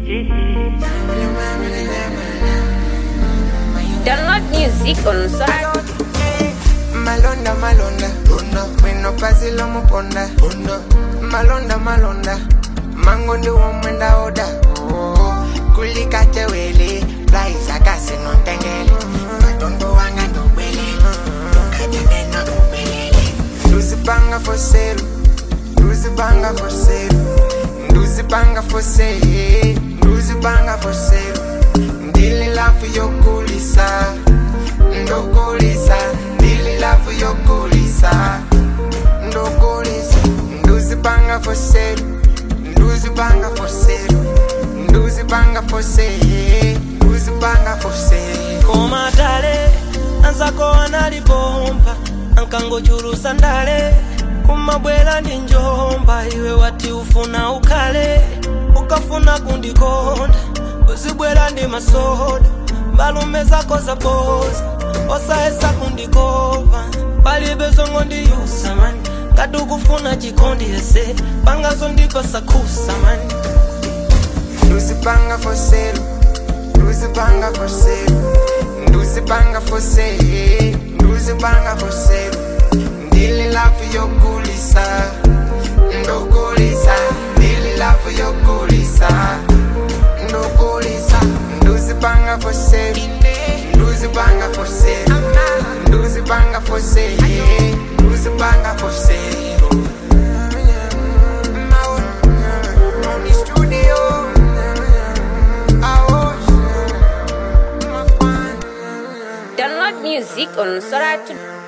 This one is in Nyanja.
Download music on Spotify. Malonda, malonda, wino pasi lo muponda, malonda, malonda, mango ndi womwenda oda, kulika chewele, blaisa kasi no tengele, matondo wanga ndobele, tukajene na ubelele. Nduzipanga for sale, nduzipanga for sale, nduzipanga for sale, nduzipanga for sale, ndili lafu yokulisa, ndokulisa. Love your kulisa, ndokulisa. Nduzipanga for sale, nduzipanga for sale, nduzipanga for sale, nduzipanga for sale. Koma tale, ansako analipompa, ankangochurusa ndale, kumabwela ndi njomba, iwe wati ufuna ukale, ukafuna kundikonda, uzibwela ndi masoda, malume zako zapoza, osaesa kundikova, palibe zongo ndiyusa mani, katukufuna chikondi ese, pangazo ndikosa kusa mani. Nduzipanga for sale, nduzipanga for sale, nduzipanga for sale, nduzipanga for sale, ndili lafu yokulisa, ndokulisa, ndili lafu yokulisa, ndokulisa. Nduzipanga for sale, nduzipanga for sale, nduzipanga for sale, nduzipanga for sale. Money studio, Download music on Spotify.